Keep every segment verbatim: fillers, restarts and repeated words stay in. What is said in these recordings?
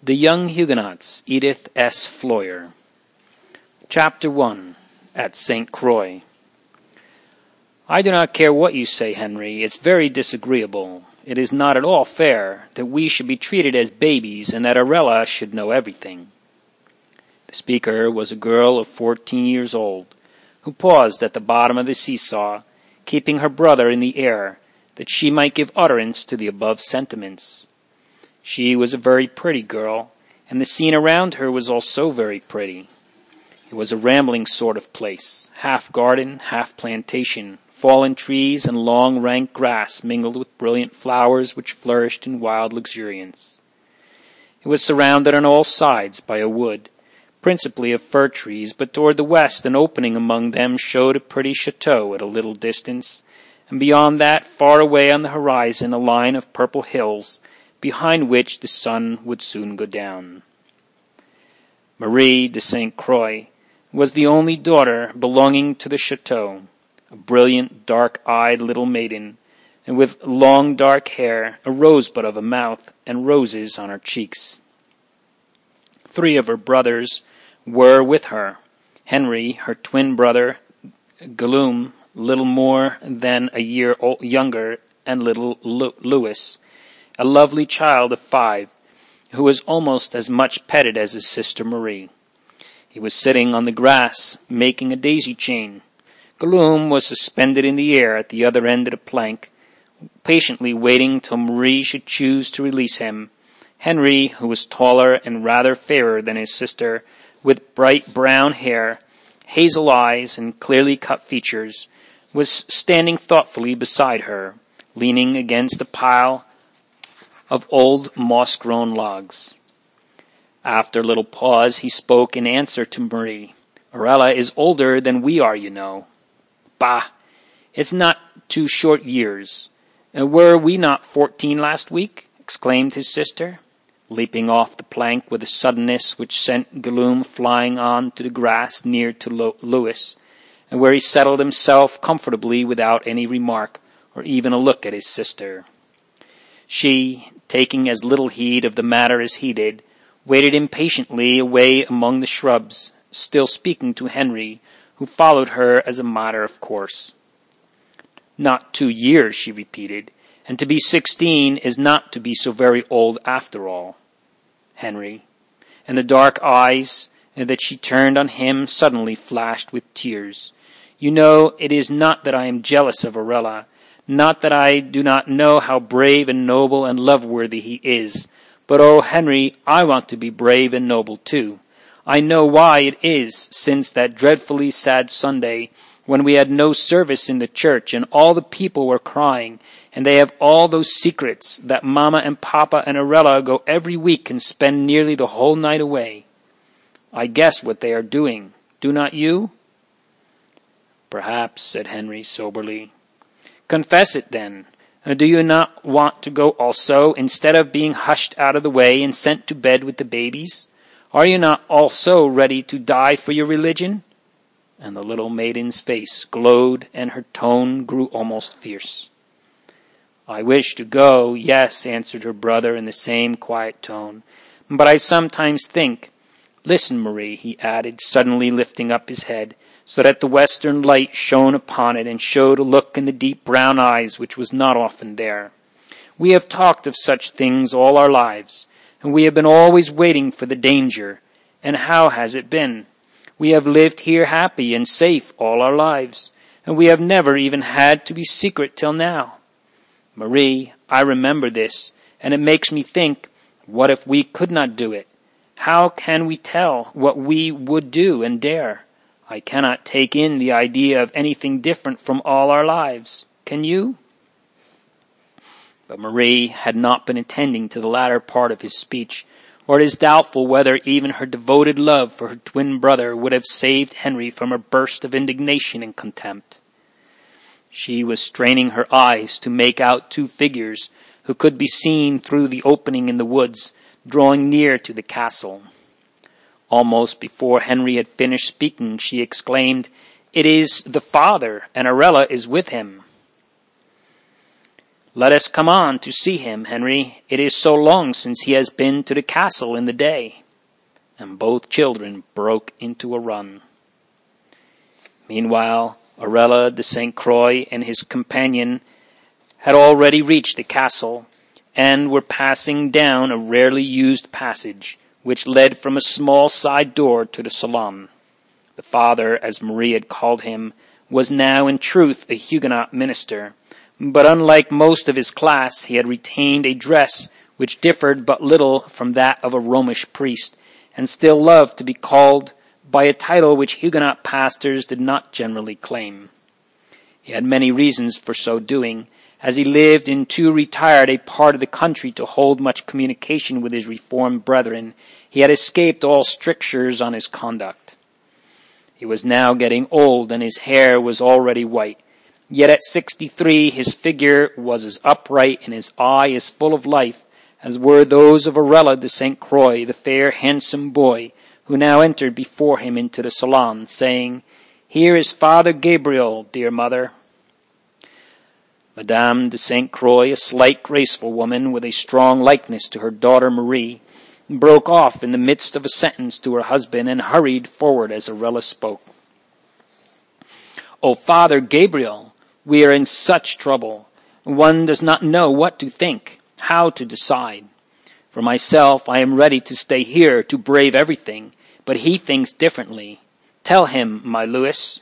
The Young Huguenots, Edith S. Floyer. Chapter one. At Saint Croix. I do not care what you say, Henry. It's very disagreeable. It is not at all fair that we should be treated as babies and that Arella should know everything. The speaker was a girl of fourteen years old, who paused at the bottom of the seesaw, keeping her brother in the air, that she might give utterance to the above sentiments. She was a very pretty girl, and the scene around her was also very pretty. It was a rambling sort of place, half garden, half plantation, fallen trees and long rank grass mingled with brilliant flowers which flourished in wild luxuriance. It was surrounded on all sides by a wood, principally of fir trees, but toward the west an opening among them showed a pretty chateau at a little distance, and beyond that, far away on the horizon, a line of purple hills, behind which the sun would soon go down. Marie de Saint Croix was the only daughter belonging to the chateau, a brilliant, dark-eyed little maiden, and with long dark hair, a rosebud of a mouth, and roses on her cheeks. Three of her brothers were with her: Henry, her twin brother, Guillaume, little more than a year old, younger, and little Louis, a lovely child of five, who was almost as much petted as his sister Marie. He was sitting on the grass, making a daisy chain. Guillaume was suspended in the air at the other end of the plank, patiently waiting till Marie should choose to release him. Henry, who was taller and rather fairer than his sister, with bright brown hair, hazel eyes, and clearly cut features, was standing thoughtfully beside her, leaning against a pile of old moss-grown logs. After a little pause, he spoke in answer to Marie. "Arella is older than we are, you know." "Bah! It's not two short years. And were we not fourteen last week?" exclaimed his sister, leaping off the plank with a suddenness which sent Guillaume flying on to the grass near to Lo- Louis, and where he settled himself comfortably without any remark or even a look at his sister. She, taking as little heed of the matter as he did, waited impatiently away among the shrubs, still speaking to Henry, who followed her as a matter of course. "Not two years," she repeated, "and to be sixteen is not to be so very old after all, Henry." And the dark eyes that she turned on him suddenly flashed with tears. "You know, it is not that I am jealous of Arella, not that I do not know how brave and noble and love-worthy he is, but, oh, Henry, I want to be brave and noble too. I know why it is, since that dreadfully sad Sunday, when we had no service in the church, and all the people were crying, and they have all those secrets, that Mamma and Papa and Arella go every week and spend nearly the whole night away. I guess what they are doing, do not you?" "Perhaps," said Henry soberly. "Confess it, then. Do you not want to go also, instead of being hushed out of the way and sent to bed with the babies? Are you not also ready to die for your religion?" And the little maiden's face glowed and her tone grew almost fierce. "I wish to go, yes," answered her brother in the same quiet tone. "But I sometimes think... Listen, Marie," he added, suddenly lifting up his head, so that the western light shone upon it and showed a look in the deep brown eyes which was not often there. "We have talked of such things all our lives, and we have been always waiting for the danger. And how has it been? We have lived here happy and safe all our lives, and we have never even had to be secret till now. Marie, I remember this, and it makes me think, what if we could not do it? How can we tell what we would do and dare? I cannot take in the idea of anything different from all our lives. Can you?" But Marie had not been attending to the latter part of his speech, or it is doubtful whether even her devoted love for her twin brother would have saved Henry from a burst of indignation and contempt. She was straining her eyes to make out two figures who could be seen through the opening in the woods, drawing near to the castle. Almost before Henry had finished speaking, she exclaimed, "It is the father, and Arella is with him." Let us come on to see him, Henry. It is so long since he has been to the castle in the day. And both children broke into a run. Meanwhile, Orella de Saint Croix and his companion had already reached the castle, and were passing down a rarely used passage, which led from a small side door to the salon. The father, as Marie had called him, was now in truth a Huguenot minister, but unlike most of his class, he had retained a dress which differed but little from that of a Romish priest, and still loved to be called by a title which Huguenot pastors did not generally claim. He had many reasons for so doing, as he lived in too retired a part of the country to hold much communication with his reformed brethren. He had escaped all strictures on his conduct. He was now getting old, and his hair was already white. Yet at sixty-three his figure was as upright and his eye as full of life as were those of Orella de Saint Croix, the fair, handsome boy, who now entered before him into the salon, saying, "Here is Father Gabriel, dear mother." Madame de Saint Croix, a slight, graceful woman with a strong likeness to her daughter Marie, broke off in the midst of a sentence to her husband and hurried forward as Orella spoke. "Oh, Father Gabriel, we are in such trouble. One does not know what to think, how to decide. For myself, I am ready to stay here to brave everything, but he thinks differently. Tell him, my Louis."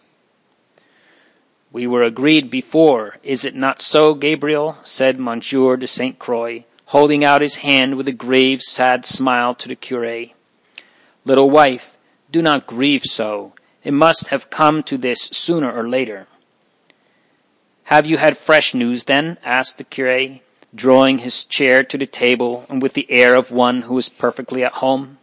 "We were agreed before, is it not so, Gabriel?" said Monsieur de Saint Croix, holding out his hand with a grave, sad smile to the curé. "Little wife, do not grieve so. It must have come to this sooner or later." "Have you had fresh news, then?" asked the curé, drawing his chair to the table, and with the air of one who was perfectly at home.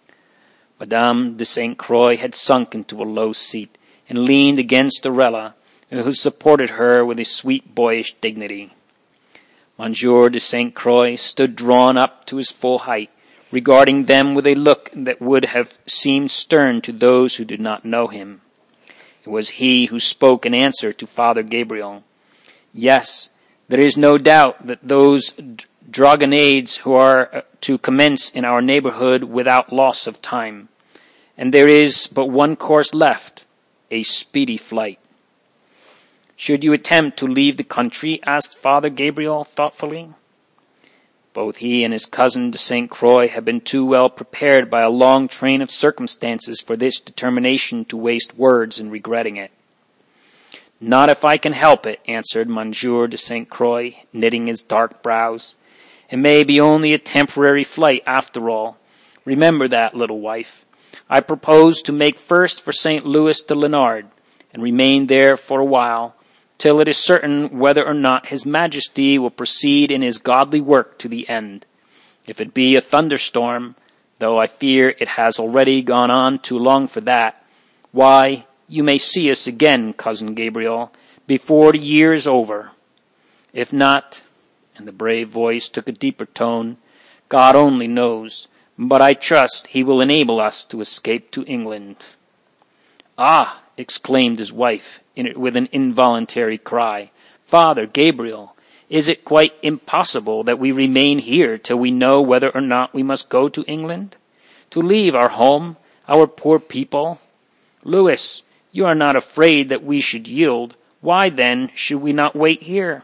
Madame de Saint Croix had sunk into a low seat, and leaned against Orella, who supported her with a sweet boyish dignity. Monsieur de Saint Croix stood drawn up to his full height, regarding them with a look that would have seemed stern to those who did not know him. It was he who spoke in answer to Father Gabriel. "Yes, there is no doubt that those dragonnades who are to commence in our neighborhood without loss of time. And there is but one course left, a speedy flight." "Should you attempt to leave the country?" asked Father Gabriel thoughtfully. Both he and his cousin de Saint Croix had been too well prepared by a long train of circumstances for this determination to waste words in regretting it. "Not if I can help it," answered Monsieur de Saint Croix, knitting his dark brows. "It may be only a temporary flight after all. Remember that, little wife. I propose to make first for Saint Louis de Lenard, and remain there for a while, till it is certain whether or not His Majesty will proceed in his godly work to the end. If it be a thunderstorm, though I fear it has already gone on too long for that, why, you may see us again, Cousin Gabriel, before the year is over. If not," and the brave voice took a deeper tone, "God only knows, but I trust he will enable us to escape to England." "Ah!" exclaimed his wife, in, with an involuntary cry. "Father Gabriel, is it quite impossible that we remain here till we know whether or not we must go to England? To leave our home, our poor people? Louis, you are not afraid that we should yield. Why, then, should we not wait here?"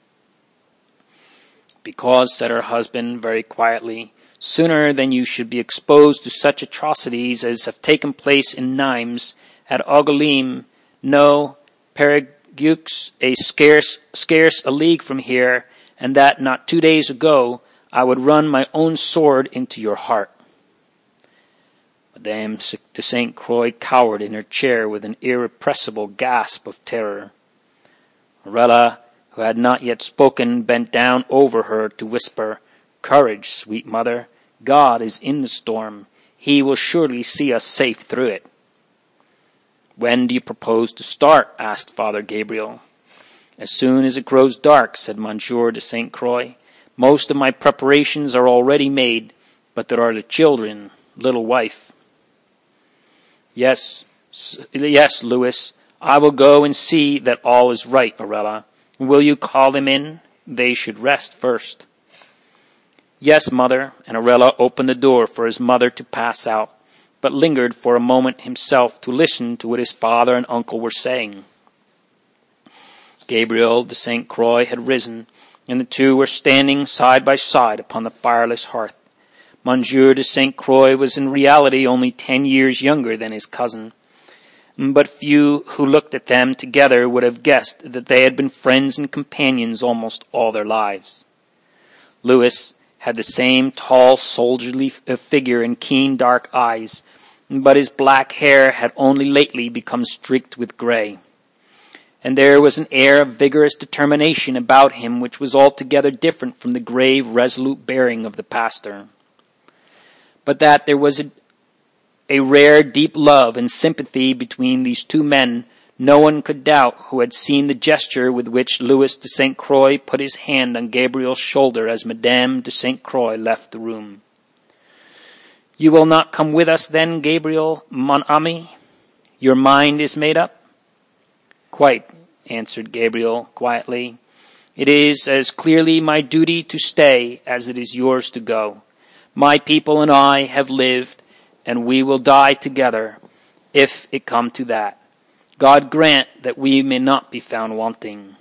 "Because," said her husband very quietly, "sooner than you should be exposed to such atrocities as have taken place in Nimes, at Angoulême, no, Périgueux, a scarce, scarce a league from here, and that not two days ago, I would run my own sword into your heart." Madame de Saint Croix cowered in her chair with an irrepressible gasp of terror. Orella, who had not yet spoken, bent down over her to whisper, "Courage, sweet mother. God is in the storm. He will surely see us safe through it." "When do you propose to start?" asked Father Gabriel. "As soon as it grows dark," said Monsieur de Saint Croix. "Most of my preparations are already made, but there are the children, little wife." Yes, yes, Louis, I will go and see that all is right, Orella. Will you call them in? they should rest first. Yes, mother, and Arella opened the door for his mother to pass out, but lingered for a moment himself to listen to what his father and uncle were saying. Gabriel de Saint Croix had risen, and the two were standing side by side upon the fireless hearth. Monsieur de Saint Croix was in reality only ten years younger than his cousin, but few who looked at them together would have guessed that they had been friends and companions almost all their lives. Louis had the same tall, soldierly figure and keen dark eyes, but his black hair had only lately become streaked with gray. And there was an air of vigorous determination about him which was altogether different from the grave, resolute bearing of the pastor. But that there was a, a rare, deep love and sympathy between these two men, no one could doubt who had seen the gesture with which Louis de Saint Croix put his hand on Gabriel's shoulder as Madame de Saint Croix left the room. "You will not come with us then, Gabriel, mon ami? Your mind is made up?" "Quite," answered Gabriel quietly. "It is as clearly my duty to stay as it is yours to go. My people and I have lived, and we will die together, if it come to that. God grant that we may not be found wanting."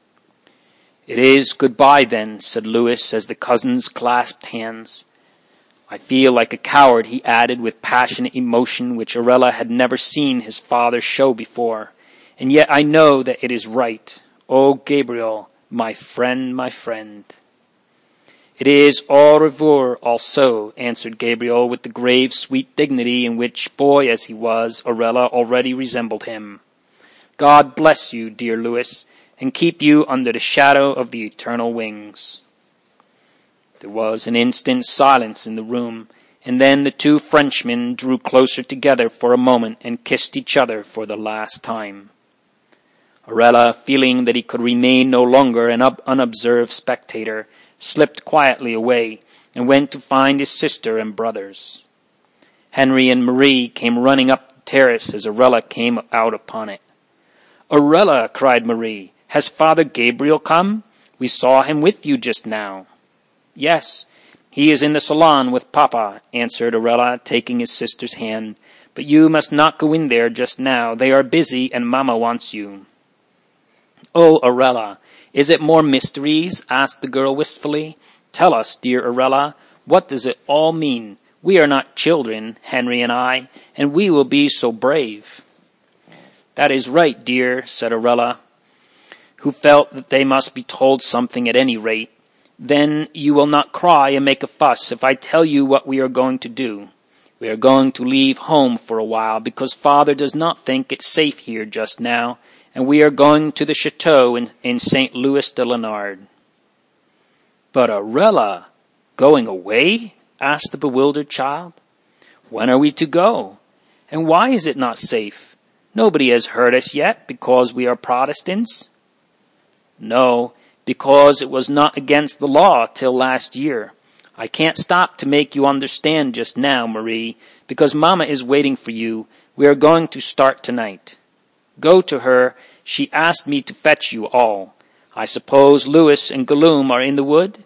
"It is goodbye then," said Louis as the cousins clasped hands. "I feel like a coward," he added with passionate emotion which Arella had never seen his father show before, "and yet I know that it is right. Oh, Gabriel, my friend, my friend." "It is au revoir also," answered Gabriel with the grave, sweet dignity in which, boy as he was, Arella already resembled him. "God bless you, dear Louis, and keep you under the shadow of the eternal wings." There was an instant's silence in the room, and then the two Frenchmen drew closer together for a moment and kissed each other for the last time. Arella, feeling that he could remain no longer an unobserved spectator, slipped quietly away and went to find his sister and brothers. Henry and Marie came running up the terrace as Arella came out upon it. "Arella," cried Marie, "has Father Gabriel come? We saw him with you just now." "Yes, he is in the salon with Papa," answered Arella, taking his sister's hand. "But you must not go in there just now. They are busy, and Mamma wants you." "Oh, Arella, is it more mysteries?" asked the girl wistfully. "Tell us, dear Arella, what does it all mean? We are not children, Henry and I, and we will be so brave." "That is right, dear," said Arella, who felt that they must be told something at any rate. "Then you will not cry and make a fuss if I tell you what we are going to do. We are going to leave home for a while because Father does not think it safe here just now, and we are going to the chateau in, in Saint Louis de Lenard." "But Arella, going away?" asked the bewildered child. "When are we to go? And why is it not safe? Nobody has hurt us yet because we are Protestants." "No, because it was not against the law till last year. I can't stop to make you understand just now, Marie, because Mamma is waiting for you. We are going to start tonight. Go to her. She asked me to fetch you all. I suppose Louis and Guillaume are in the wood?"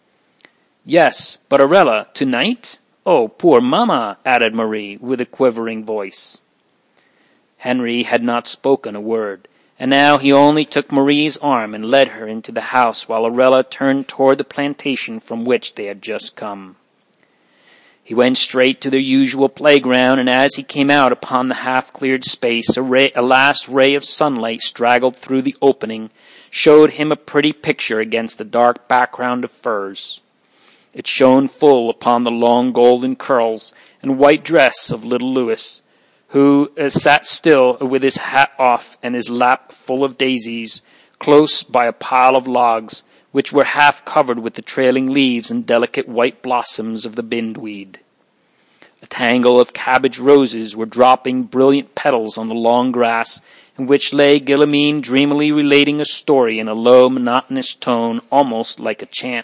"Yes, but Arella, tonight? Oh, poor Mamma," added Marie with a quivering voice. Henry had not spoken a word, and now he only took Marie's arm and led her into the house while Arella turned toward the plantation from which they had just come. He went straight to their usual playground, and as he came out upon the half-cleared space, a, ray, a last ray of sunlight straggled through the opening, showed him a pretty picture against the dark background of firs. It shone full upon the long golden curls and white dress of little Louis, who uh, sat still with his hat off and his lap full of daisies, close by a pile of logs, which were half covered with the trailing leaves and delicate white blossoms of the bindweed. A tangle of cabbage roses were dropping brilliant petals on the long grass, in which lay Guillemine dreamily relating a story in a low, monotonous tone, almost like a chant.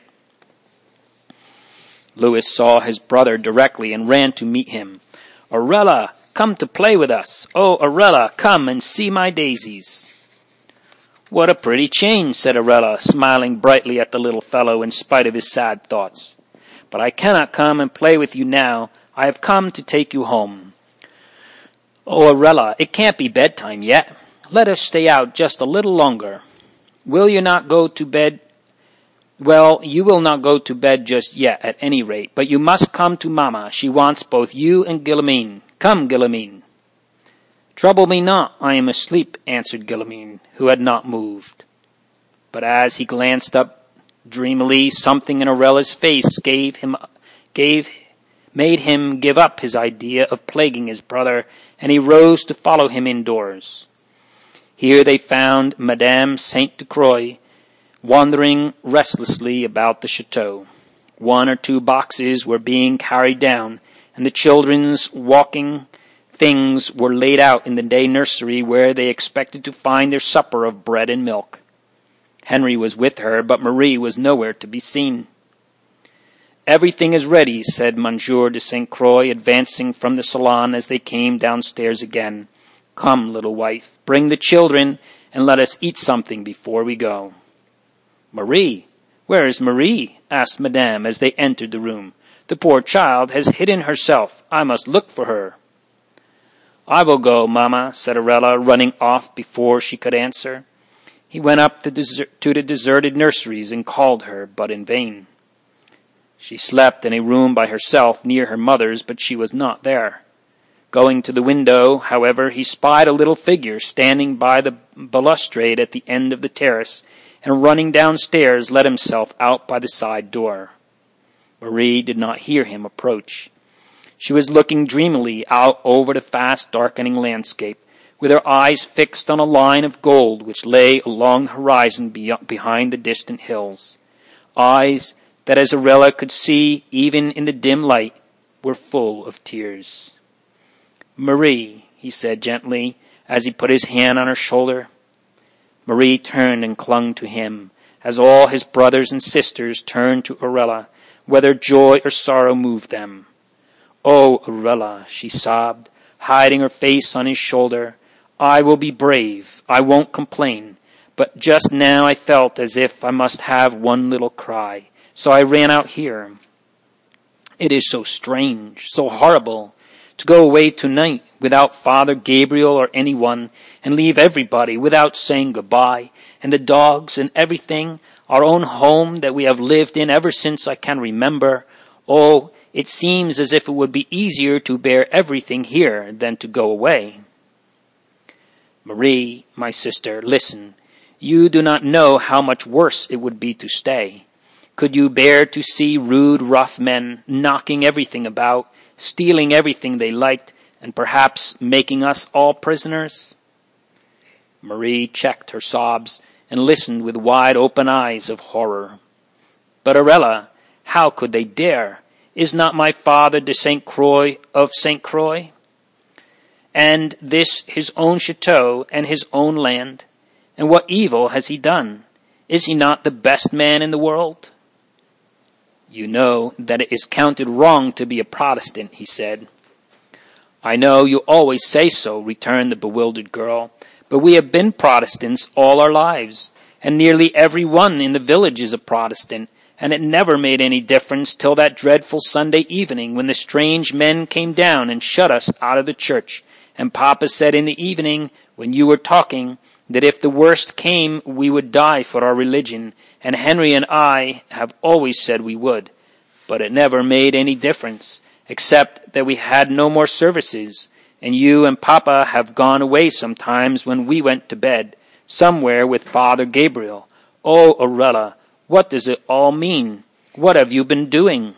Louis saw his brother directly and ran to meet him. "Arella, come to play with us. Oh, Arella, come and see my daisies." "What a pretty change," said Arella, smiling brightly at the little fellow in spite of his sad thoughts. "But I cannot come and play with you now. I have come to take you home." "Oh, Arella, it can't be bedtime yet. Let us stay out just a little longer." "Will you not go to bed?" "Well, you will not go to bed just yet, at any rate, but you must come to Mamma. She wants both you and Guillemine. Come, Guillemine." "Trouble me not, I am asleep," answered Guillemine, who had not moved. But as he glanced up dreamily, something in Arella's face gave him, gave, made him give up his idea of plaguing his brother, and he rose to follow him indoors. Here they found Madame Sainte Croix wandering restlessly about the chateau. One or two boxes were being carried down, and the children's walking things were laid out in the day nursery where they expected to find their supper of bread and milk. Henry was with her, but Marie was nowhere to be seen. "Everything is ready," said Monsieur de Sainte Croix, advancing from the salon as they came downstairs again. "Come, little wife, bring the children, and let us eat something before we go." "Marie? Where is Marie?" asked Madame as they entered the room. "The poor child has hidden herself. I must look for her." "I will go, Mamma," said Arella, running off before she could answer. He went up to, desert, to the deserted nurseries and called her, but in vain. She slept in a room by herself near her mother's, but she was not there. Going to the window, however, he spied a little figure standing by the balustrade at the end of the terrace, and running downstairs let himself out by the side door. Marie did not hear him approach. She was looking dreamily out over the fast darkening landscape, with her eyes fixed on a line of gold which lay along the horizon behind the distant hills. Eyes that, as Arella could see even in the dim light, were full of tears. "Marie," he said gently, as he put his hand on her shoulder. Marie turned and clung to him, as all his brothers and sisters turned to Arella, whether joy or sorrow moved them. "Oh, Arella," she sobbed, hiding her face on his shoulder, "I will be brave. I won't complain. But just now I felt as if I must have one little cry, so I ran out here. It is so strange, so horrible, to go away tonight without Father Gabriel or anyone, and leave everybody without saying goodbye, and the dogs and everything, our own home that we have lived in ever since I can remember. Oh, it seems as if it would be easier to bear everything here than to go away." "Marie, my sister, listen. You do not know how much worse it would be to stay. Could you bear to see rude, rough men knocking everything about, stealing everything they liked, and perhaps making us all prisoners?" Marie checked her sobs and listened with wide-open eyes of horror. "But Arella, how could they dare? Is not my father de Sainte Croix of Sainte Croix? And this his own chateau and his own land? And what evil has he done? Is he not the best man in the world?" "You know that it is counted wrong to be a Protestant," he said. "I know you always say so," returned the bewildered girl, "but we have been Protestants all our lives, and nearly every one in the village is a Protestant, and it never made any difference till that dreadful Sunday evening when the strange men came down and shut us out of the church, and Papa said in the evening, when you were talking, that if the worst came we would die for our religion, and Henry and I have always said we would. But it never made any difference, except that we had no more services, and you and Papa have gone away sometimes when we went to bed, somewhere with Father Gabriel. Oh, Arella, what does it all mean? What have you been doing?"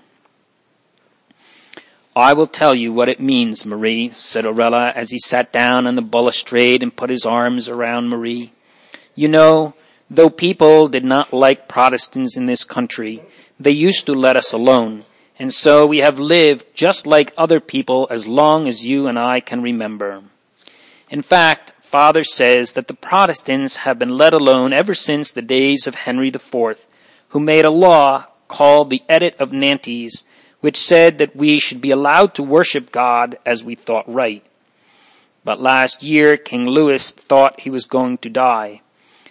"I will tell you what it means, Marie," said Arella as he sat down on the balustrade and put his arms around Marie. "You know, though people did not like Protestants in this country, they used to let us alone, and so we have lived just like other people as long as you and I can remember. In fact, Father says that the Protestants have been let alone ever since the days of Henry the Fourth, who made a law called the Edict of Nantes, which said that we should be allowed to worship God as we thought right. But last year King Louis thought he was going to die.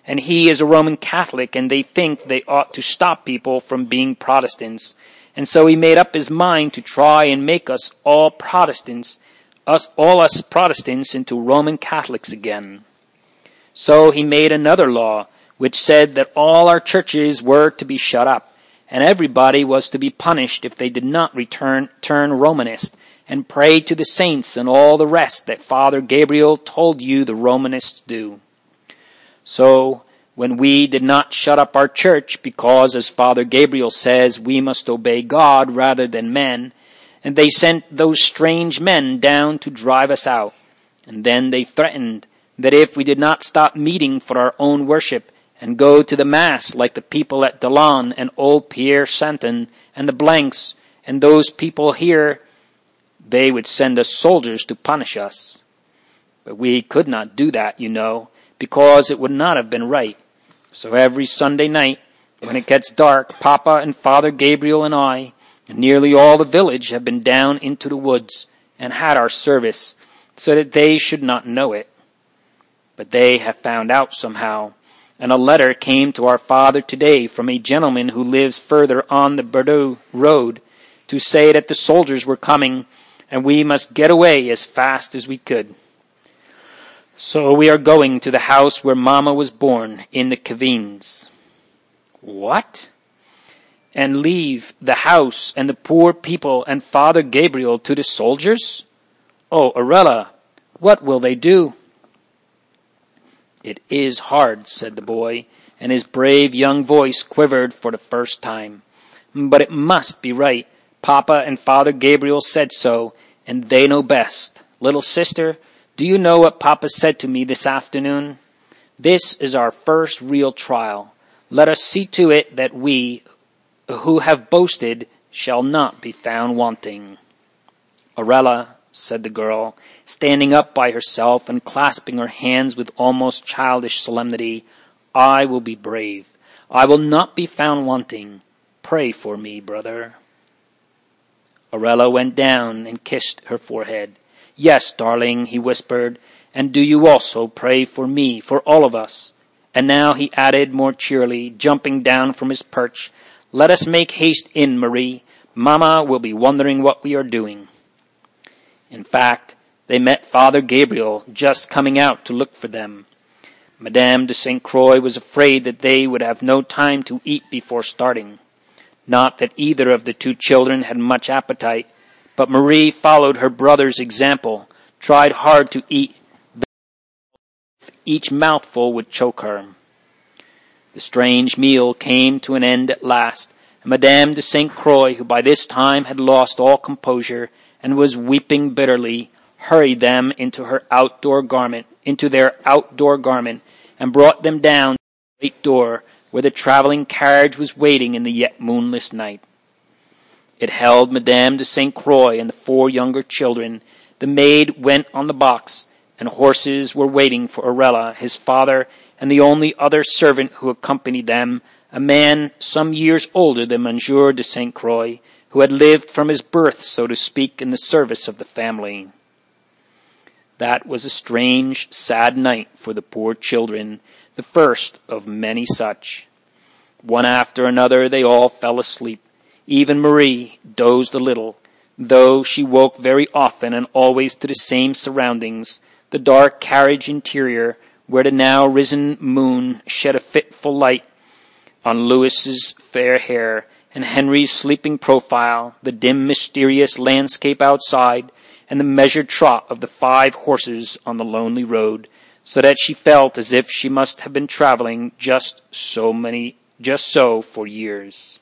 and he is a Roman Catholic, and they think they ought to stop people from being Protestants. And so he made up his mind to try and make us all Protestants, us, all us Protestants into Roman Catholics again. So he made another law, which said that all our churches were to be shut up, and everybody was to be punished if they did not return, turn Romanist, and pray to the saints and all the rest that Father Gabriel told you the Romanists do. So, when we did not shut up our church because, as Father Gabriel says, we must obey God rather than men, and they sent those strange men down to drive us out, and then they threatened that if we did not stop meeting for our own worship and go to the Mass like the people at Dallon and old Pierre Santon and the Blanks and those people here, they would send us soldiers to punish us. But we could not do that, you know, because it would not have been right. So every Sunday night, when it gets dark, Papa and Father Gabriel and I, and nearly all the village, have been down into the woods and had our service, so that they should not know it. But they have found out somehow, and a letter came to our father today from a gentleman who lives further on the Bordeaux road to say that the soldiers were coming, and we must get away as fast as we could. So we are going to the house where Mama was born, in the Cavines. What? And leave the house and the poor people and Father Gabriel to the soldiers? Oh, Arella, what will they do? It is hard, said the boy, and his brave young voice quivered for the first time. But it must be right. Papa and Father Gabriel said so, and they know best. Little sister, do you know what Papa said to me this afternoon? This is our first real trial. Let us see to it that we, who have boasted, shall not be found wanting. Arella, said the girl, standing up by herself and clasping her hands with almost childish solemnity, I will be brave. I will not be found wanting. Pray for me, brother. Arella went down and kissed her forehead. Yes, darling, he whispered, and do you also pray for me, for all of us. And now he added more cheerily, jumping down from his perch, let us make haste in, Marie. Mama will be wondering what we are doing. In fact, they met Father Gabriel just coming out to look for them. Madame de Saint Croix was afraid that they would have no time to eat before starting. Not that either of the two children had much appetite, but Marie followed her brother's example, tried hard to eat. Each mouthful would choke her. The strange meal came to an end at last, and Madame de Saint Croix, who by this time had lost all composure and was weeping bitterly, hurried them into her outdoor garment, into their outdoor garment, and brought them down to the great door where the traveling carriage was waiting in the yet moonless night. It held Madame de Saint Croix and the four younger children. The maid went on the box, and horses were waiting for Arella, his father, and the only other servant who accompanied them, a man some years older than Monsieur de Saint Croix, who had lived from his birth, so to speak, in the service of the family. That was a strange, sad night for the poor children, the first of many such. One after another they all fell asleep. Even Marie dozed a little, though she woke very often and always to the same surroundings, the dark carriage interior, where the now risen moon shed a fitful light on Louis's fair hair, and Henry's sleeping profile, the dim mysterious landscape outside, and the measured trot of the five horses on the lonely road, so that she felt as if she must have been traveling just so many, just so for years.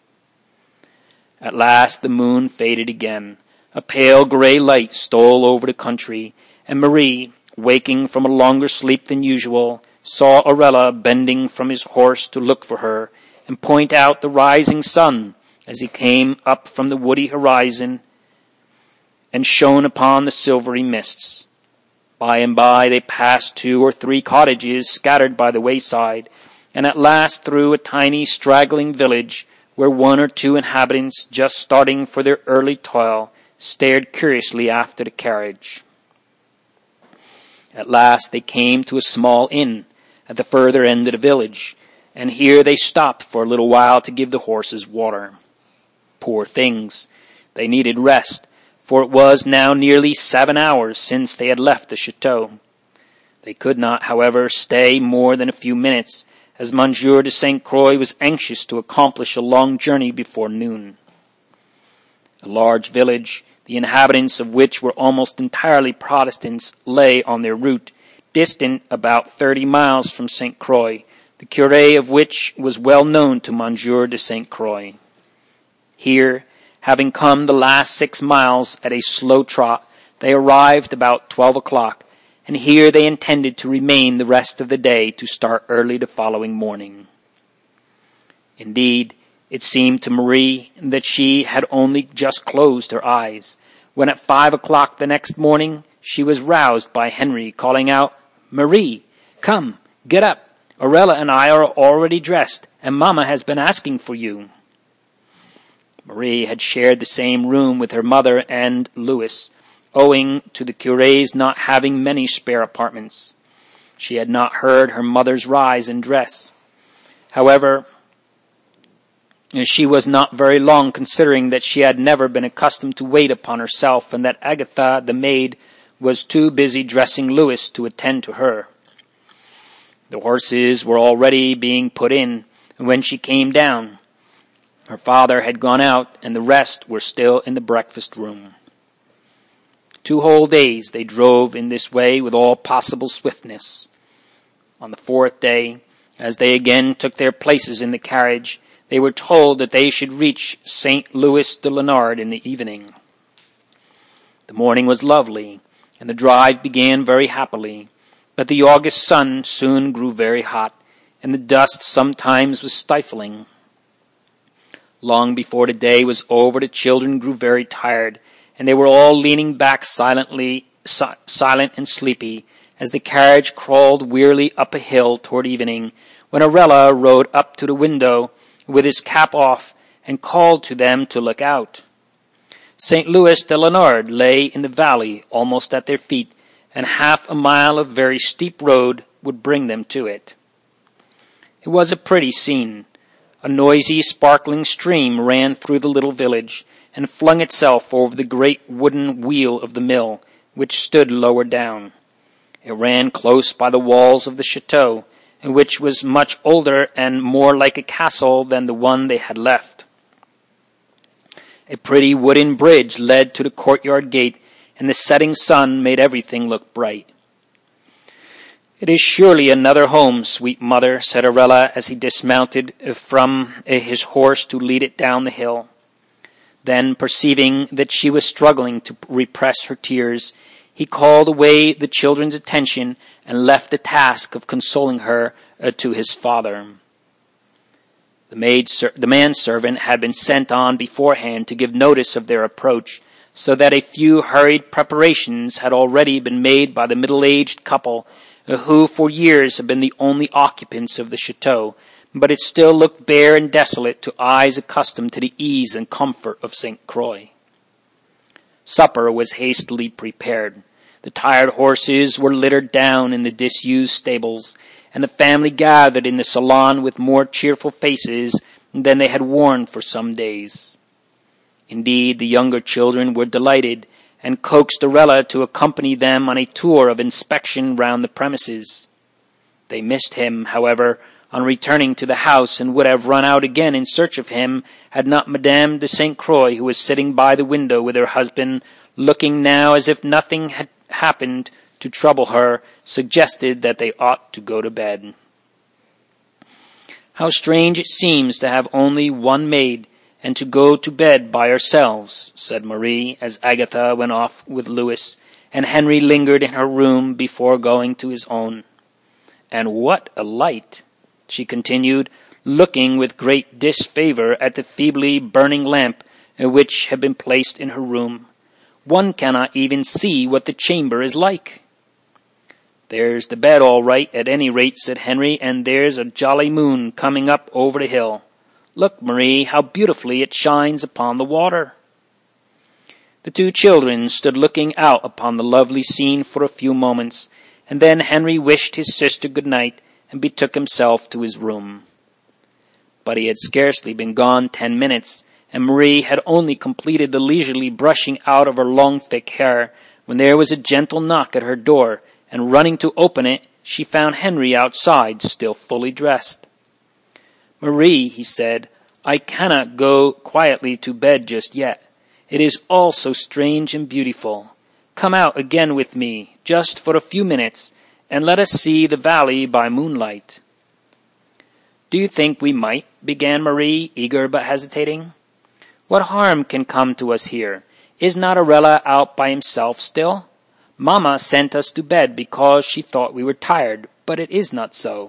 At last the moon faded again. A pale gray light stole over the country, and Marie, waking from a longer sleep than usual, saw Arella bending from his horse to look for her, and point out the rising sun as he came up from the woody horizon and shone upon the silvery mists. By and by they passed two or three cottages scattered by the wayside, and at last through a tiny straggling village where one or two inhabitants, just starting for their early toil, stared curiously after the carriage. At last they came to a small inn, at the further end of the village, and here they stopped for a little while to give the horses water. Poor things! They needed rest, for it was now nearly seven hours since they had left the chateau. They could not, however, stay more than a few minutes, as Monsieur de Saint Croix was anxious to accomplish a long journey before noon. A large village, the inhabitants of which were almost entirely Protestants, lay on their route, distant about thirty miles from Saint Croix, the curé of which was well known to Monsieur de Saint Croix. Here, having come the last six miles at a slow trot, they arrived about twelve o'clock, and here they intended to remain the rest of the day to start early the following morning. Indeed, it seemed to Marie that she had only just closed her eyes, when at five o'clock the next morning she was roused by Henry calling out, "Marie, come, get up. Orella and I are already dressed, and Mamma has been asking for you." Marie had shared the same room with her mother and Louis, owing to the curé's not having many spare apartments. She had not heard her mother's rise and dress. However, she was not very long, considering that she had never been accustomed to wait upon herself, and that Agatha, the maid, was too busy dressing Louis to attend to her. The horses were already being put in, and when she came down, her father had gone out, and the rest were still in the breakfast room. Two whole days they drove in this way with all possible swiftness. On the fourth day, as they again took their places in the carriage, they were told that they should reach Saint Louis de Lenard in the evening. The morning was lovely, and the drive began very happily, but the August sun soon grew very hot, and the dust sometimes was stifling. Long before the day was over, the children grew very tired, and they were all leaning back silently, si- silent and sleepy, as the carriage crawled wearily up a hill toward evening, when Orella rode up to the window with his cap off and called to them to look out. Saint Louis de Lenard lay in the valley almost at their feet, and half a mile of very steep road would bring them to it. It was a pretty scene. A noisy, sparkling stream ran through the little village, and flung itself over the great wooden wheel of the mill, which stood lower down. It ran close by the walls of the chateau, which was much older and more like a castle than the one they had left. A pretty wooden bridge led to the courtyard gate, and the setting sun made everything look bright. "It is surely another home, sweet mother," said Orella as he dismounted from his horse to lead it down the hill. Then, perceiving that she was struggling to repress her tears, he called away the children's attention and left the task of consoling her uh, to his father. The maid, ser- the manservant had been sent on beforehand to give notice of their approach, so that a few hurried preparations had already been made by the middle-aged couple uh, who for years had been the only occupants of the chateau, but it still looked bare and desolate to eyes accustomed to the ease and comfort of Saint Croix. Supper was hastily prepared. The tired horses were littered down in the disused stables, and the family gathered in the salon with more cheerful faces than they had worn for some days. Indeed, the younger children were delighted, and coaxed Orella to accompany them on a tour of inspection round the premises. They missed him, however, on returning to the house, and would have run out again in search of him, had not Madame de Saint Croix, who was sitting by the window with her husband, looking now as if nothing had happened to trouble her, suggested that they ought to go to bed. "How strange it seems to have only one maid, and to go to bed by ourselves," said Marie, as Agatha went off with Louis, and Henry lingered in her room before going to his own. "And what a light!" she continued, looking with great disfavor at the feebly burning lamp which had been placed in her room. "One cannot even see what the chamber is like." "There's the bed all right, at any rate," said Henry, "and there's a jolly moon coming up over the hill. Look, Marie, how beautifully it shines upon the water." The two children stood looking out upon the lovely scene for a few moments, and then Henry wished his sister good night, and betook himself to his room. But he had scarcely been gone ten minutes, and Marie had only completed the leisurely brushing out of her long thick hair, when there was a gentle knock at her door, and running to open it, she found Henry outside, still fully dressed. "Marie," he said, "I cannot go quietly to bed just yet. It is all so strange and beautiful. Come out again with me, just for a few minutes, and let us see the valley by moonlight." "Do you think we might?" began Marie, eager but hesitating. "What harm can come to us here? Is not Arella out by himself still? Mamma sent us to bed because she thought we were tired, but it is not so."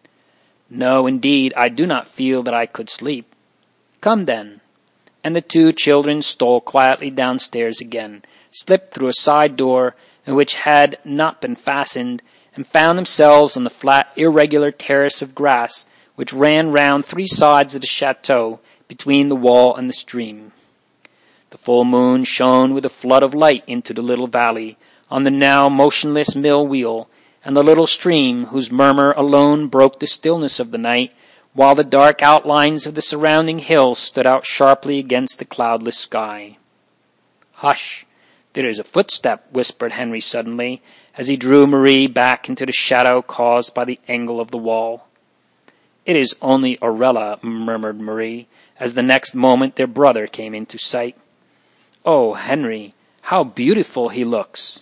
"No, indeed, I do not feel that I could sleep." "Come then." And the two children stole quietly downstairs again, slipped through a side door, which had not been fastened, and found themselves on the flat, irregular terrace of grass, which ran round three sides of the chateau, between the wall and the stream. The full moon shone with a flood of light into the little valley, on the now motionless mill wheel, and the little stream, whose murmur alone broke the stillness of the night, while the dark outlines of the surrounding hills stood out sharply against the cloudless sky. "Hush! There is a footstep," whispered Henry suddenly, as he drew Marie back into the shadow caused by the angle of the wall. "It is only Arella," murmured Marie, as the next moment their brother came into sight. "Oh, Henry, how beautiful he looks!"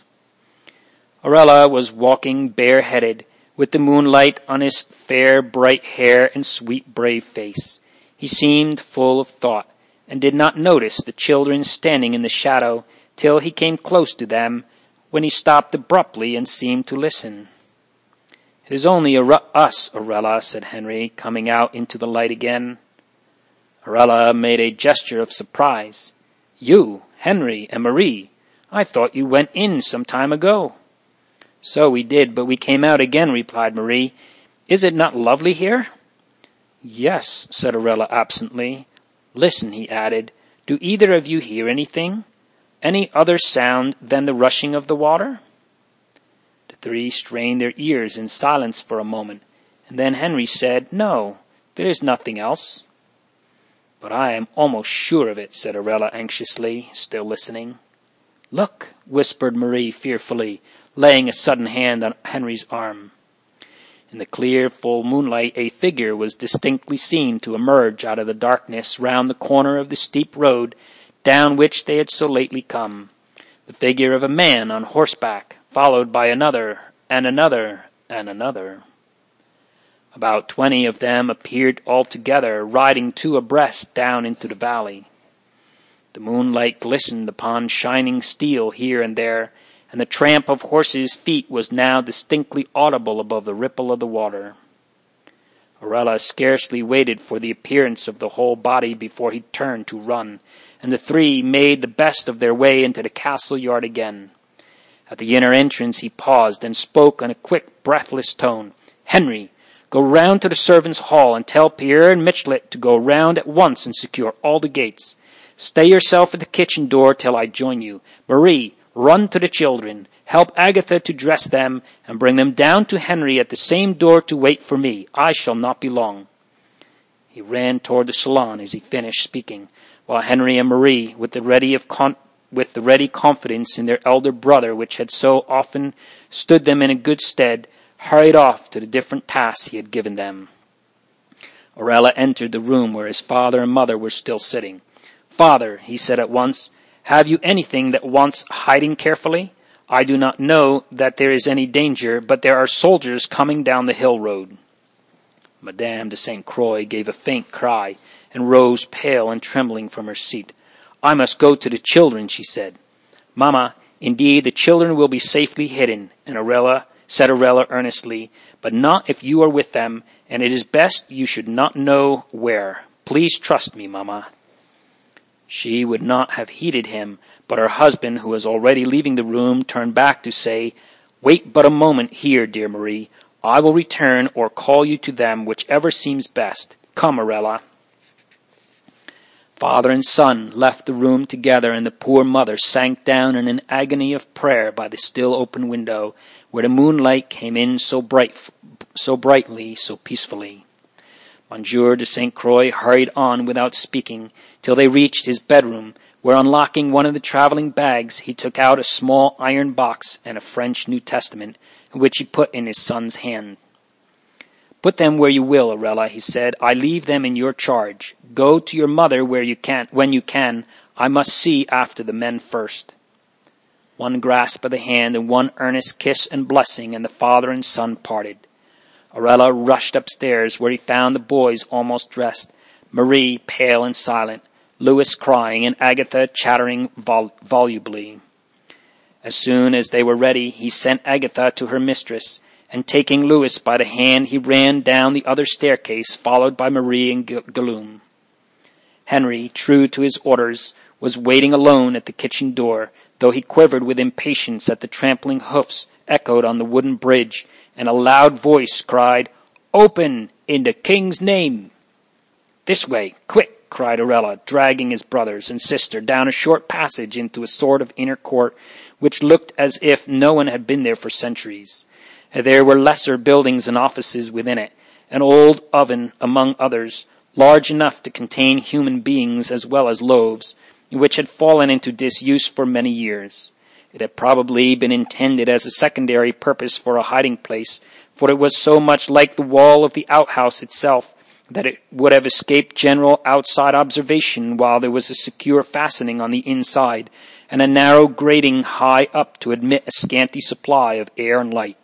Arella was walking bareheaded, with the moonlight on his fair, bright hair and sweet, brave face. He seemed full of thought, and did not notice the children standing in the shadow till he came close to them, when he stopped abruptly and seemed to listen. "It is only Ar- us, Arella," said Henry, coming out into the light again. Arella made a gesture of surprise. "You, Henry, and Marie? I thought you went in some time ago." "So we did, but we came out again," replied Marie. "Is it not lovely here?" "Yes," said Arella absently. "Listen," he added. "Do either of you hear anything? Any other sound than the rushing of the water?" The three strained their ears in silence for a moment, and then Henry said, "No, there is nothing else." "But I am almost sure of it," said Arella anxiously, still listening. "Look," whispered Marie fearfully, laying a sudden hand on Henry's arm. In the clear, full moonlight, a figure was distinctly seen to emerge out of the darkness round the corner of the steep road down which they had so lately come. The figure of a man on horseback, followed by another, and another, and another. About twenty of them appeared altogether, riding two abreast down into the valley. The moonlight glistened upon shining steel here and there, and the tramp of horses' feet was now distinctly audible above the ripple of the water. Arella scarcely waited for the appearance of the whole body before he turned to run, and the three made the best of their way into the castle yard again. At the inner entrance he paused and spoke in a quick, breathless tone. "Henry, go round to the servants' hall and tell Pierre and Michelet to go round at once and secure all the gates. Stay yourself at the kitchen door till I join you. Marie, run to the children. Help Agatha to dress them, and bring them down to Henry at the same door to wait for me. I shall not be long." He ran toward the salon as he finished speaking, while Henry and Marie, with the ready of con- with the ready confidence in their elder brother which had so often stood them in a good stead, hurried off to the different tasks he had given them. Arella entered the room where his father and mother were still sitting. "Father," he said at once, "have you anything that wants hiding carefully? I do not know that there is any danger, but there are soldiers coming down the hill road." Madame de Saint Croix gave a faint cry, and rose pale and trembling from her seat. "I must go to the children," she said. "Mamma, indeed the children will be safely hidden," and Arella, said Arella earnestly, "but not if you are with them, and it is best you should not know where. Please trust me, Mamma." She would not have heeded him, but her husband, who was already leaving the room, turned back to say, "Wait but a moment here, dear Marie. I will return or call you to them, whichever seems best. Come, Arella." Father and son left the room together, and the poor mother sank down in an agony of prayer by the still open window, where the moonlight came in so bright, so brightly, so peacefully. Monsieur de Saint Croix hurried on without speaking till they reached his bedroom, where, unlocking one of the travelling bags, he took out a small iron box and a French New Testament, which he put in his son's hand. "Put them where you will, Orella," he said. "I leave them in your charge. Go to your mother where you can, when you can. I must see after the men first." One grasp of the hand and one earnest kiss and blessing, and the father and son parted. Orella rushed upstairs, where he found the boys almost dressed, Marie pale and silent, Louis crying, and Agatha chattering vol- volubly. As soon as they were ready, he sent Agatha to her mistress, and taking Louis by the hand, he ran down the other staircase, followed by Marie and Guillaume. Henry, true to his orders, was waiting alone at the kitchen door, though he quivered with impatience at the trampling hoofs echoed on the wooden bridge, and a loud voice cried, "Open, in the king's name!" "This way, quick!" cried Orella, dragging his brothers and sister down a short passage into a sort of inner court, which looked as if no one had been there for centuries. There were lesser buildings and offices within it, an old oven among others, large enough to contain human beings as well as loaves, which had fallen into disuse for many years. It had probably been intended as a secondary purpose for a hiding place, for it was so much like the wall of the outhouse itself that it would have escaped general outside observation, while there was a secure fastening on the inside, and a narrow grating high up to admit a scanty supply of air and light.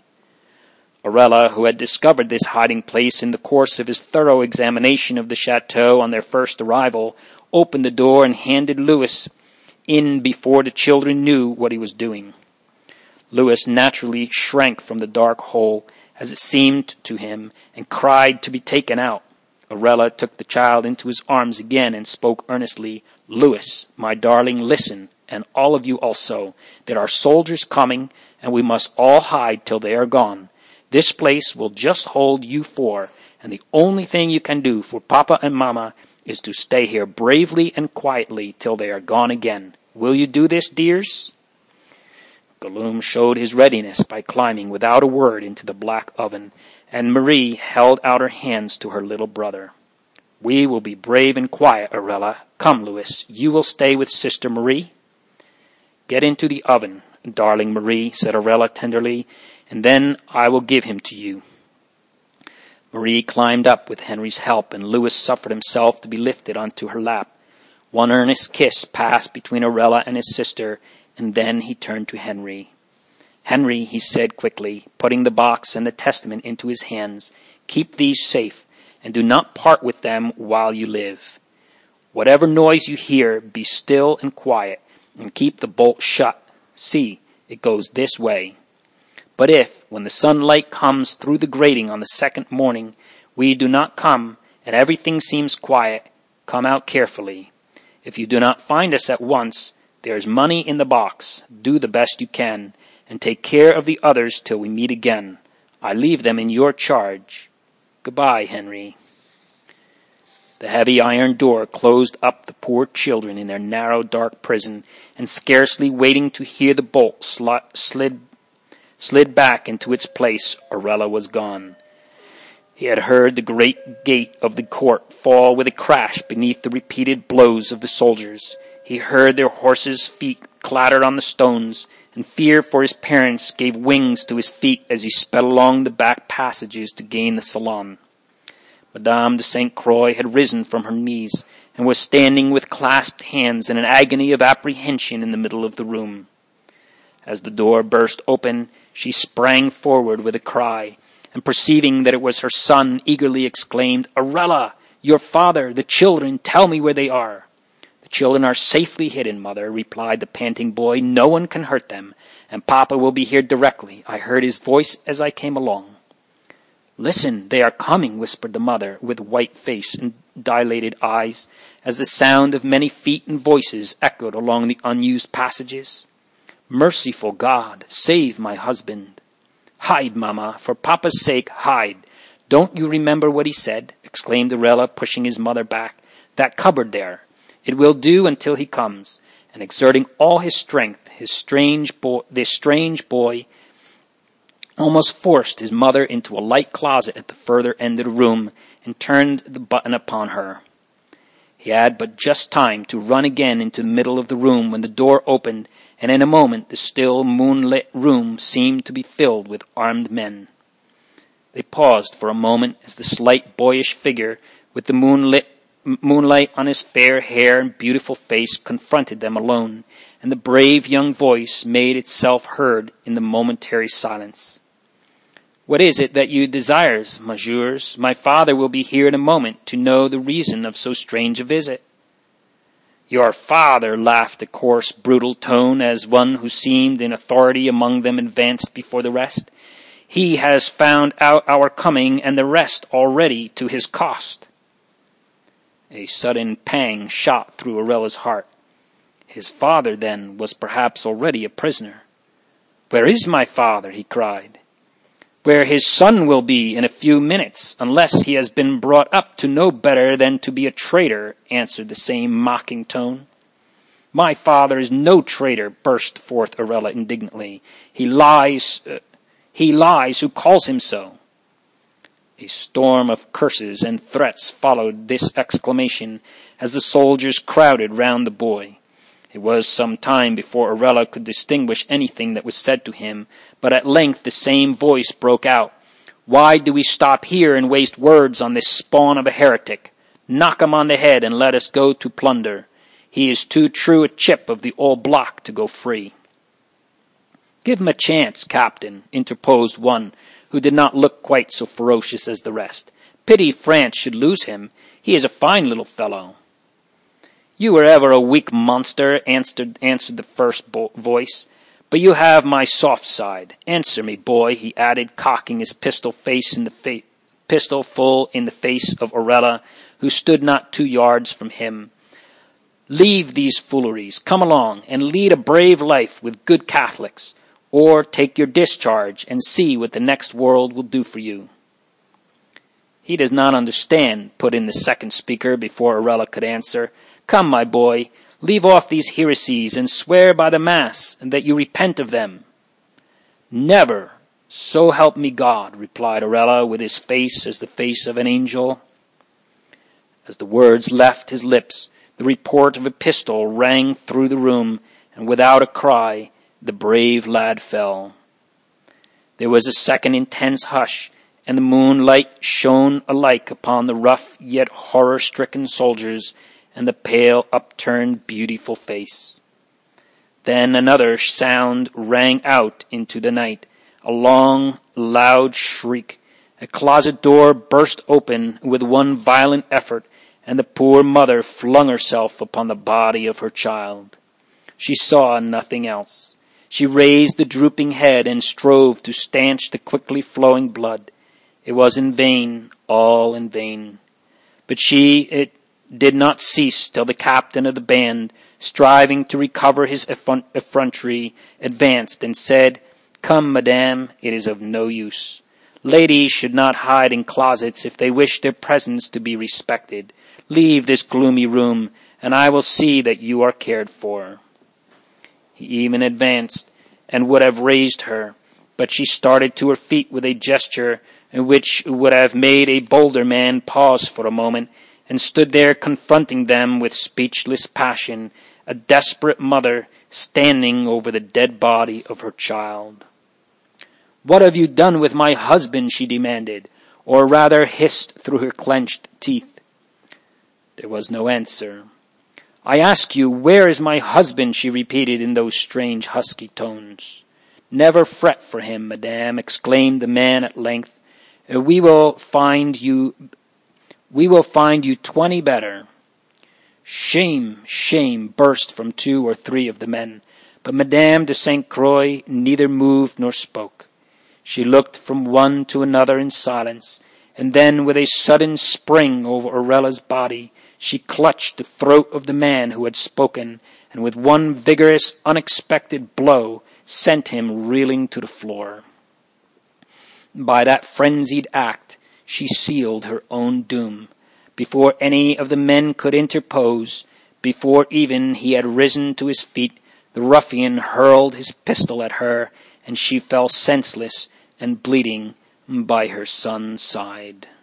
Orella, who had discovered this hiding place in the course of his thorough examination of the chateau on their first arrival, opened the door and handed Louis in before the children knew what he was doing. Louis naturally shrank from the dark hole, as it seemed to him, and cried to be taken out. Orella took the child into his arms again and spoke earnestly. "Louis, my darling, listen, and all of you also. There are soldiers coming, and we must all hide till they are gone. This place will just hold you four, and the only thing you can do for Papa and Mama is to stay here bravely and quietly till they are gone again. Will you do this, dears?" Guillaume showed his readiness by climbing without a word into the black oven, and Marie held out her hands to her little brother. "We will be brave and quiet, Orella. Come, Louis, you will stay with Sister Marie." "Get into the oven, darling Marie," said Orella tenderly, "and then I will give him to you." Marie climbed up with Henry's help, and Louis suffered himself to be lifted onto her lap. One earnest kiss passed between Orella and his sister, and then he turned to Henry. "Henry," he said quickly, putting the box and the testament into his hands, "keep these safe, and do not part with them while you live. Whatever noise you hear, be still and quiet, and keep the bolt shut. See, it goes this way. But if, when the sunlight comes through the grating on the second morning, we do not come, and everything seems quiet, come out carefully. If you do not find us at once, there is money in the box. Do the best you can, and take care of the others till we meet again. I leave them in your charge. Goodbye, Henry." The heavy iron door closed up the poor children in their narrow, dark prison, and scarcely waiting to hear the bolt sl- slid slid back into its place, Orella was gone. He had heard the great gate of the court fall with a crash beneath the repeated blows of the soldiers. He heard their horses' feet clatter on the stones, and fear for his parents gave wings to his feet as he sped along the back passages to gain the salon. Madame de Saint Croix had risen from her knees, and was standing with clasped hands in an agony of apprehension in the middle of the room. As the door burst open, she sprang forward with a cry, and perceiving that it was her son, eagerly exclaimed, "Orella, your father, the children, tell me where they are." "The children are safely hidden, mother," replied the panting boy. "No one can hurt them, and Papa will be here directly. I heard his voice as I came along." "Listen, they are coming," whispered the mother, with white face and dilated eyes, as the sound of many feet and voices echoed along the unused passages. "Merciful God, save my husband." "Hide, Mama, for Papa's sake, hide. Don't you remember what he said?" exclaimed Orella, pushing his mother back. "That cupboard there. It will do until he comes." And exerting all his strength, his strange boy, this strange boy almost forced his mother into a light closet at the further end of the room and turned the button upon her. He had but just time to run again into the middle of the room when the door opened, and in a moment the still moonlit room seemed to be filled with armed men. They paused for a moment as the slight boyish figure with the moonlit, moonlight on his fair hair and beautiful face confronted them alone, and the brave young voice made itself heard in the momentary silence. "What is it that you desires, messieurs? My father will be here in a moment to know the reason of so strange a visit." "Your father," laughed a coarse, brutal tone, as one who seemed in authority among them advanced before the rest. "He has found out our coming and the rest already to his cost." A sudden pang shot through Orella's heart. His father, then, was perhaps already a prisoner. "Where is my father?" he cried. "Where his son will be in a few minutes, unless he has been brought up to know better than to be a traitor," answered the same mocking tone. "My father is no traitor," burst forth Orella indignantly. He lies, uh, he lies who calls him so." A storm of curses and threats followed this exclamation as the soldiers crowded round the boy. It was some time before Orella could distinguish anything that was said to him, but at length the same voice broke out. "Why do we stop here and waste words on this spawn of a heretic? Knock him on the head and let us go to plunder. He is too true a chip of the old block to go free." "Give him a chance, Captain," interposed one who did not look quite so ferocious as the rest. "Pity France should lose him. He is a fine little fellow." "You were ever a weak monster," answered, answered the first bo- voice. "But you have my soft side. Answer me, boy," he added, cocking his pistol face in the fa- pistol full in the face of Orella, who stood not two yards from him. "Leave these fooleries, come along, and lead a brave life with good Catholics, or take your discharge and see what the next world will do for you." "He does not understand," put in the second speaker before Orella could answer. "Come, my boy, leave off these heresies and swear by the Mass that you repent of them." "Never, so help me God," replied Orella with his face as the face of an angel. As the words left his lips, the report of a pistol rang through the room, and without a cry, the brave lad fell. There was a second intense hush, and the moonlight shone alike upon the rough yet horror-stricken soldiers and the pale, upturned, beautiful face. Then another sound rang out into the night, a long, loud shriek. A closet door burst open with one violent effort, and the poor mother flung herself upon the body of her child. She saw nothing else. She raised the drooping head and strove to stanch the quickly flowing blood. It was in vain, all in vain. But she, it did not cease till the captain of the band, striving to recover his effrontery, advanced and said, "Come, madame, it is of no use. Ladies should not hide in closets if they wish their presence to be respected. Leave this gloomy room, and I will see that you are cared for." He even advanced, and would have raised her, but she started to her feet with a gesture which would have made a bolder man pause for a moment, and stood there confronting them with speechless passion, a desperate mother standing over the dead body of her child. "What have you done with my husband?" she demanded, or rather hissed through her clenched teeth. There was no answer. "I ask you, where is my husband?" she repeated in those strange husky tones. "Never fret for him, madame," exclaimed the man at length. "We will find you, we will find you twenty better." "Shame, shame," burst from two or three of the men, but Madame de Sainte Croix neither moved nor spoke. She looked from one to another in silence, and then with a sudden spring over Orella's body, she clutched the throat of the man who had spoken, and with one vigorous, unexpected blow sent him reeling to the floor. By that frenzied act, she sealed her own doom. Before any of the men could interpose, before even he had risen to his feet, the ruffian hurled his pistol at her, and she fell senseless and bleeding by her son's side.